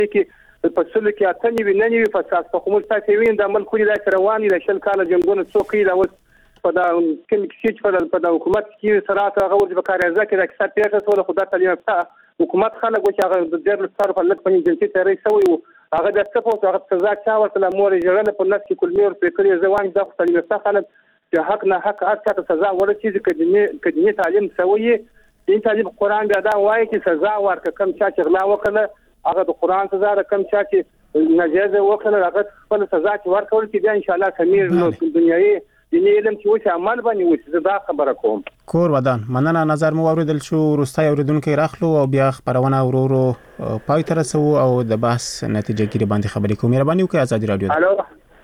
کې په سلو کې اتنې وي نه وي فساد په کوم تاسو وین د عمل کولې د رواني د شل کال جنگونو څوکې دا اوس په دا کوم کې په حکومت کې سره هغه ورته کارځه کې د اکثر پیښه ټول خدای تعالی حکومت خلک چې هغه د ډېر لپاره په لږ پنځه جنسي تیری شوی هغه د څه په هغه سزا چا ورته مور جوړنه په نس کې کلمې ور پکړي ځوان د تعلیم څخه خلک چې حق نه حق اته سزا ورته چې تعلیم شوی دین تعلیم قرآن دا وایي چې سزا ورکړه کم چې غلا وکړه هغه د قرآن سزا کم چې ناجیز وکړه هغه خپل سزا چې ورکول چې بیا ان شاء الله سمیر نو دنیاي دیني علم چې وش عمل باندې وش دا خبره کوم کور ودان مننه نظر مو اوریدل شو روستای اوریدونکو راخلو او بیا خبرونه ورورو پای تر سو او د بحث نتیجه ګری باندې خبرې کوم مهرباني وکړئ آزادي رادیو الو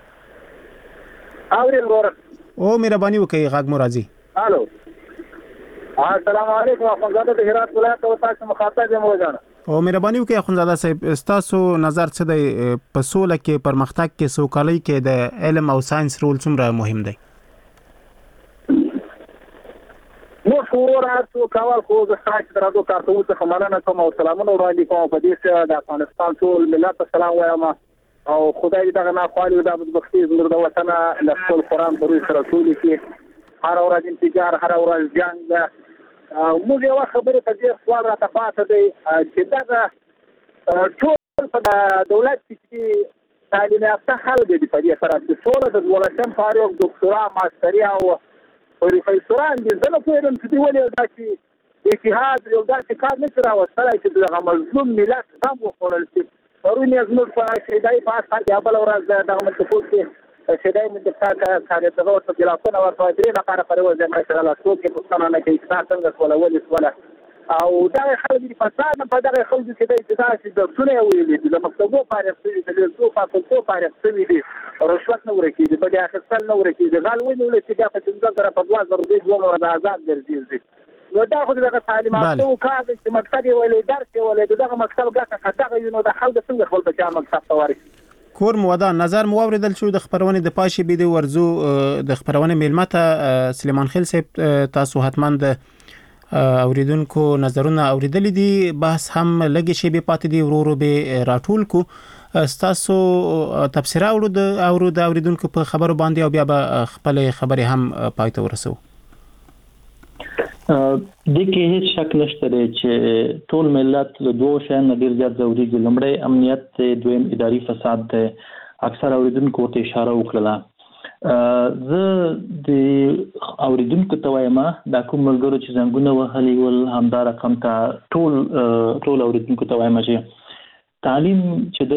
اورل ور او مهرباني وکړئ غږ مو راځي الو السلام علیکم اخوندزاده د هرات ولایت او تاسو مخاطب یم وژنه او مهرباني وکړئ اخوندزاده صاحب تاسو نظر څه دی په سوله کې پرمختګ کې سوکالۍ کې د علم او ساينس رول څومره مهم دی نو شوراتو کول خو د خاص درادو کارتو څخه مننه کوم او سلامونه وړاندې کوم په دې چې د افغانستان ټول ملت سلام وایم او خدای دې دغه نه خالي د بدبختي زموږ د وطن له خپل قرآن پر سره ټول کې هر ورځ انتظار هر ورځ جنگ موږ یو خبره په دې سوال راته پاتې دی چې دغه ټول په دولت کې تعلیم یافته خلک دي په دې سره چې ټول د ولسم فارغ دکتورا ماستري او پروفیسوران دي زه نه پوهېږم چې دوی ولې داسې اتحاد یو داسې کار نه شي راوستلی چې دغه مظلوم ملت غم وخوړل شي پرون یې زموږ په شهیدایي په اسخر کې بله ورځ دغه منتفوس کې شهیدایي منتفقات کارېدغه ورته ګلاسونه ورته درې نفره پرېوځي ماشاءالله څوک یې پوښتنه نه کوي ستا څنګه شوله ولې شوله او دغه خلک دي فساد نه په دغه خلکو کې دی چې داسې درسونه یې ویلي دي د مکتبو فارغ شوي د لیسو فاکولټو فارغ شوي دي رشوت نه ورکېږي بدې اخیستل نه ورکېږي غل ونیولی چې بیا په 15 په 2000 روپۍ 2 ورځې آزاد ګرځېږي نو دا خو دغه تعلیماتو کار دی چې مکتب یې ویلی درس یې ویلی د دغه مکتب ګټه که دغه وي نو د خلکو څنګه خپل بچیان مکتب ته ورکړي کور مودا نظر مو اوریدل شو د خبرونه د پاشي بيدي ورزو د خبرونه میلمته سلیمان خیل صاحب تاسو حتما د اوریدونکو نظرونه اوریدل دي بحث هم لګي شی به پاتې دي ورورو به راټول کو تاسو تفسیر اورید اوریدونکو په خبرو باندې او بیا به خپل خبره هم پاتې ورسو د کې هیڅ شک نشته چې ټول ملت له دوه شیانو ډیر زیات ضروري دي لمړی امنیت دویم اداري فساد دی اکثر اوریدونکو ته اشاره وکړه زه د اوریدونکو ته وایم دا کوم ملګرو چې زنګونه وهلي ول همدا رقم ته ټول اوریدونکو ته وایم چې تعلیم چې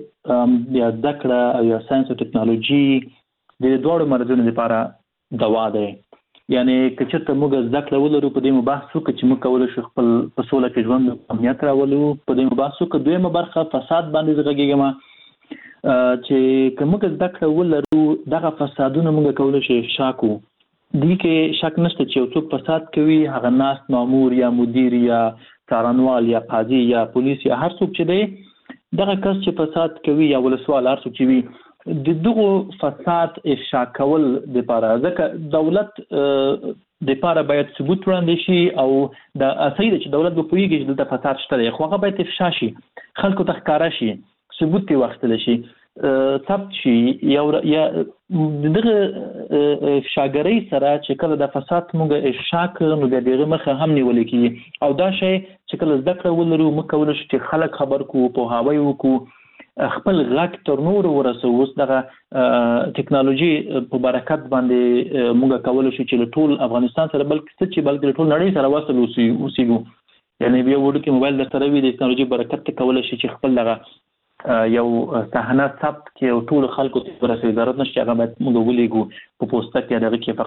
د یا ذکر او یا ساينس او ټکنالوژي د دوه مرزونو لپاره دوا ده یعنی که چېرته موږ زده کړه ولرو په دې مباحث وکړو چې موږ کولی شو خپل په سوله کې ژوند امنیت راولو په دې مباحث وکړو دویمه برخه فساد باندې زه غږېږم چې که موږ زده کړه ولرو دغه فسادونه موږ کولی شو افشا کړو دې کې شک نشته چې یو څوک فساد کوي هغه ناست مامور یا مدیر یا څارنوال یا قاضي یا پولیس یا هر څوک چې دی دغه کس چې فساد کوي یا ولسوال هر څوک چې وي د دغه فساد افشا کول د لپاره ځکه دولت د لپاره باید ثبوت وړاندې شي او د اصلي چې دولت به پوهیږي چې د فساد شته خو هغه باید افشا شي خلکو ته ښکارا شي ثبوت یې واخیستل شي ثبت شي یا دغه افشاګرۍ سره چې کله د فساد موږ افشا کړو نو د دغه مخه هم نیول کېږي او دا شی چې کله زده کړه ولرو موږ کولی شو چې خلک خبر کړو پوهاوی وکړو خپل غږ تر نور ورسو اوس دغه ټکنالوژي په برکت باندې موږ کولی شو چې ټول افغانستان سره بلکې ټول نړۍ سره وصل اوسېږو یعنی بیا وړوکی موبایل در سره وي د ټکنالوژي برکت ته کولی شي چې خپل دغه یو صحنه ثبت کړي او ټول خلکو ته ورسوي ضرورت نشته هغه باید موږ ولیږو په پوسټه کې دغه کې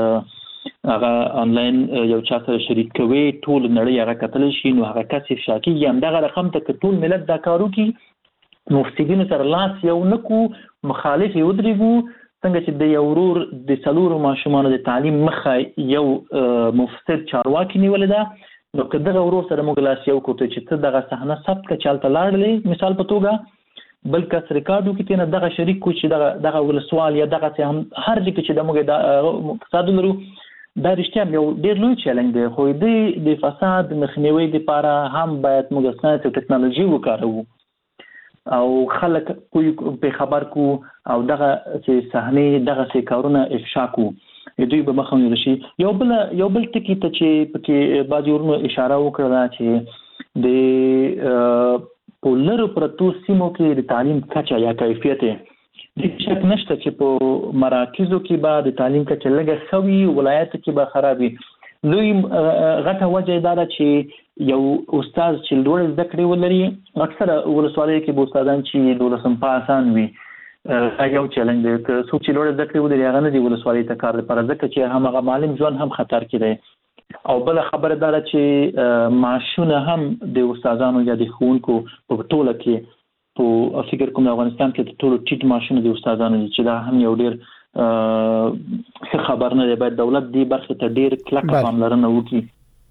فقط هغه آنلاین یو چا سره شریک کوي ټول نړۍ هغه کتلی شي نو هغه کس افشا کېږي همدغه رقم ته که ټول ملت دا کار وکړي مفسدینو سره لاس یو نکو مخالف یې ودرېږو څنګه چې د یو ورور د څلورو ماشومانو د تعلیم مخه یو مفسد چارواکي نیولې ده نو که دغه ورور سره موږ لاس یو کړو چې ته دغه صحنه ثبت کړه چې هلته لاړلې مثال په توګه بل کس ریکارډ وکړي ته نه دغه شریک کړو چې دغه ولسوال یا دغسې هم هر ځای کې چې د موږ فساد ولرو دا رښتیا یو ډېر لوی چلنج دی خو د فساد مخنیوي دپاره هم باید موږ ساینس او ټکنالوژي وکاروو او خلک په خبر کو او دغه چې صحنه دغه چې کارونه افشا کو دوی به مخاوني رشي. یو بل ټکی ته چې پکې بعض ورونو اشاره وکړه چې د پولر پرتو سیمو کې د تعلیم کچه یا کیفیت د شک نشته چې په مراکزو کې به د تعلیم کچه لږه خوي، ولایتو کې به خرابي. لوی غټه وجه دا ده چې یو استاد چې لوړ زده کړې ولري، اکثره ولسوالیو کې به استادان چې 12 پاسان وي، دا یو چیلنج دی. که څوک چې لوړ زده کړې ولري هغه نه دی ولسوالۍ ته کار لپاره، ځکه چې هماغه معلم ژوند هم خطر کې دی. او بل خبره دا ده چې معاشونه هم د استادانو یا د ښوونکو په ټوله کې په فکر کوم افغانستان کې د ټولو ټیټ معاشونه د استادانو دي، چې دا هم یو ډیر ښه خبر نه دی. باید دولت دې برخې ته ډیر کلکه پاملرنه وکړي.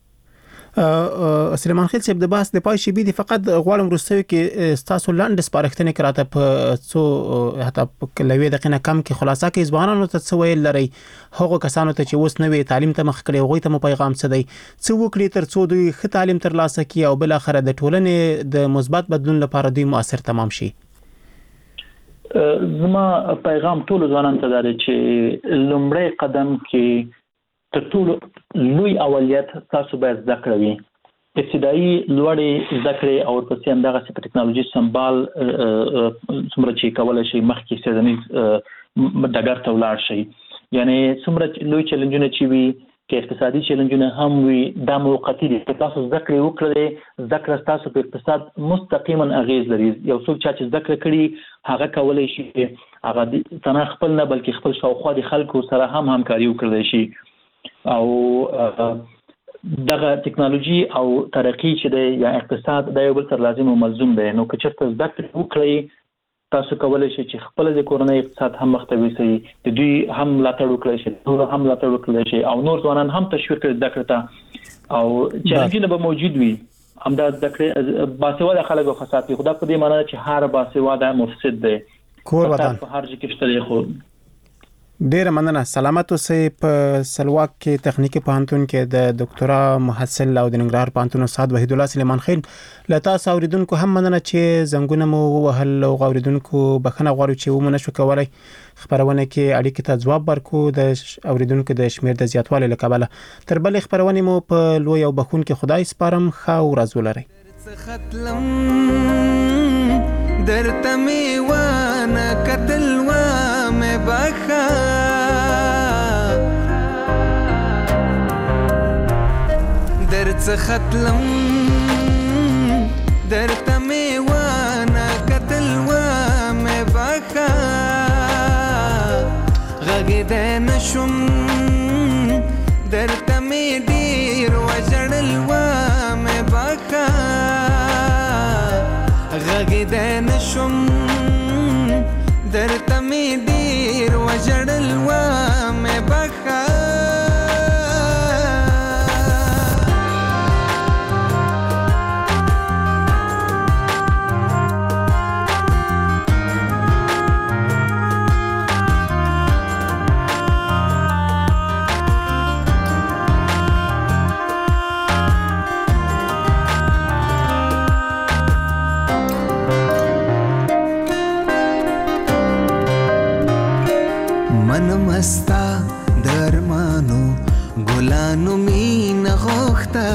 سلیمان خیل صاحب د بحث د پای شی بي دي فقط غواړم وروستیو کې تاسو لاندې سپارښتنې کراته په څو حتی په لوي دقیقه کم کې خلاصه کې ځوانانو ته څه ویل لري، هغه کسانو ته چې اوس نوې تعلیم ته مخ کړي هغه ته مو پیغام څه دی، څه وکړي تر څو دوی ښه تعلیم ترلاسه کړي او بل اخر د ټولنې د مثبت بدلون لپاره دوی مؤثر تمام شي؟ زما پیغام ټول ځوانانو ته دی چې لومړی قدم کې تر ټولو لوی اولویت تاسو باید زده کړئ وي. ابتدایي لوړې زده کړې او ورپسې همدغسې په ټکنالوژي سمبال څومره چې کولی شئ مخکې څېړنیز ډګر ته ولاړ شئ. یعنې څومره لوی چیلنجونه چې وي، که اقتصادي چیلنجونه هم وي، دا موقتي دي. که تاسو زده کړې وکړئ، زده کړه ستاسو په اقتصاد مستقیما اغېز لري. یو څوک چې زده کړه کړي هغه کولی شي هغه تنها خپل نه بلکې خپل شاوخوا د خلکو سره هم همکاري وکړلی شي. او دغه ټکنالوژي او ترقی چې دی یا اقتصاد دا یو بل سره لازم او ملزوم دی. نو که چېرته زده کړې وکړئ تاسو کولی شئ چې خپل د کورنۍ اقتصاد هم مخته یوسئ، د دوی هم ملاتړ وکړئ شي، نور هم ملاتړ وکړئ شي، او نور ځوانان هم تشویق کړئ زده کړې ته. او چیلنجونه به موجود وي، همدا زده کړې باسواده خلک به فساد کوي، خو دا په دې معنی چې هر باسواده مفسد دی. کور وطن په هر ځای کې شته دی. خو ډیره مننه. سلامت اوسئ. په سلواک کې تخنیکی پوهنتون کې د ډاکټرا محصل او د ننګرهار پوهنتون استاد وحید الله سلیمان خیل له تاسو اوریدونکو هم مننه چې زنګونه مو وهل او اوریدونکو بخښنه غواړو چې ومو نشو کولای خبرونه کې اړیکې ته ځواب ورکو د اوریدونکو د شمیر د زیاتوالي له کبله. تر بلې خبرونه مو په لوی او بخون کې خدای سپارم. ښه ورځ ولرئ. درته می وانه کتل و مې بخا درڅ ختلم درته می وانه کتل و مې بخا غږېدی نشم درته می ډېر وژړل و مې بخا غږېدی نشم درته می ډېر وژړل و مې بخا مستا درمانو ګلانو مینه غوښته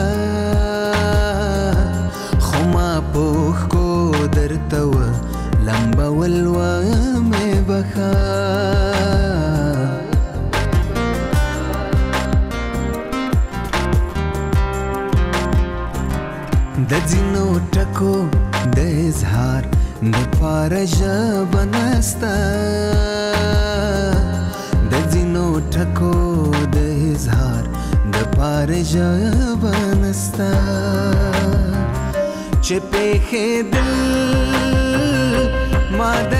خو ما پوښ کو درته و لمبول و مې بخا د ځینو ټکو د اظهار د پاره ژبه نسته د ځینو ټکو د اظهار د پاره ژبه نسته چې پېښېدل ما